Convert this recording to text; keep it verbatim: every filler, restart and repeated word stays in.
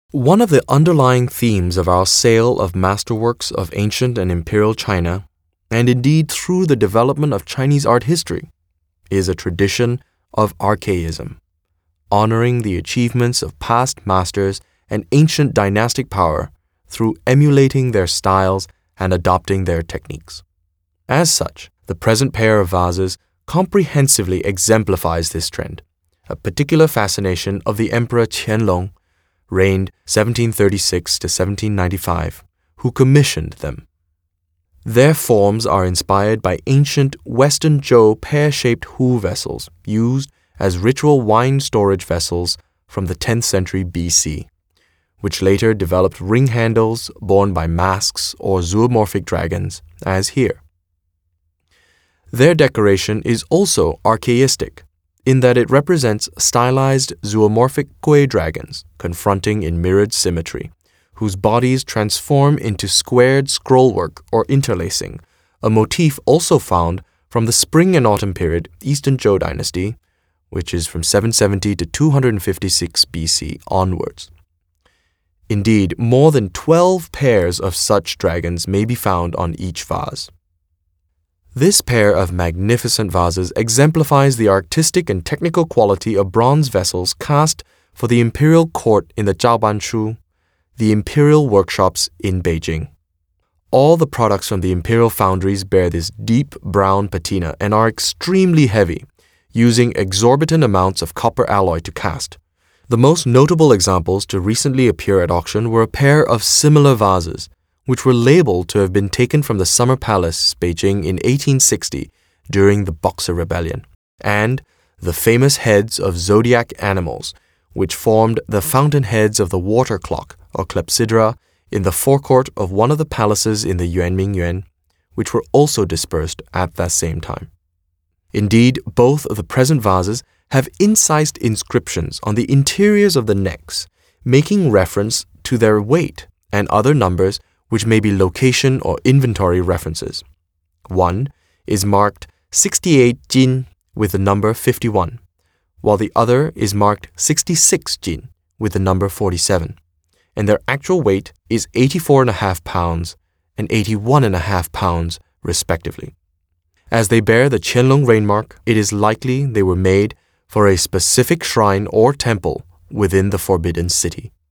One of the underlying themes of our sale of masterworks of ancient and imperial China, and indeed through the development of Chinese art history, is a tradition of archaism, honoring the achievements of past masters and ancient dynastic power through emulating their styles and adopting their techniques. As such, the present pair of vases comprehensively exemplifies this trend, a particular fascination of the Emperor Qianlong, reigned seventeen thirty-six to seventeen ninety-five, who commissioned them. Their forms are inspired by ancient Western Zhou pear-shaped hu vessels used as ritual wine storage vessels from the tenth century B C, which later developed ring handles borne by masks or zoomorphic dragons, as here. Their decoration is also archaistic, in that it represents stylized zoomorphic gui dragons confronting in mirrored symmetry, whose bodies transform into squared scrollwork or interlacing, a motif also found from the spring and autumn period Eastern Zhou dynasty, which is from seven seventy to two fifty-six B C onwards. Indeed, more than twelve pairs of such dragons may be found on each vase. This pair of magnificent vases exemplifies the artistic and technical quality of bronze vessels cast for the imperial court in the Zhaobanshu, the imperial workshops in Beijing. All the products from the imperial foundries bear this deep brown patina and are extremely heavy, using exorbitant amounts of copper alloy to cast. The most notable examples to recently appear at auction were a pair of similar vases, which were labeled to have been taken from the Summer Palace, Beijing, in eighteen sixty during the Boxer Rebellion, and the famous heads of zodiac animals, which formed the fountainheads of the water clock, or clepsydra, in the forecourt of one of the palaces in the Yuanming Yuan, which were also dispersed at that same time. Indeed, both of the present vases have incised inscriptions on the interiors of the necks, making reference to their weight and other numbers which may be location or inventory references. One is marked sixty-eight jin with the number fifty-one, while the other is marked sixty-six jin with the number forty-seven, and their actual weight is eighty-four and a half pounds and eighty-one and a half pounds, respectively. As they bear the Qianlong rainmark, it is likely they were made for a specific shrine or temple within the Forbidden City.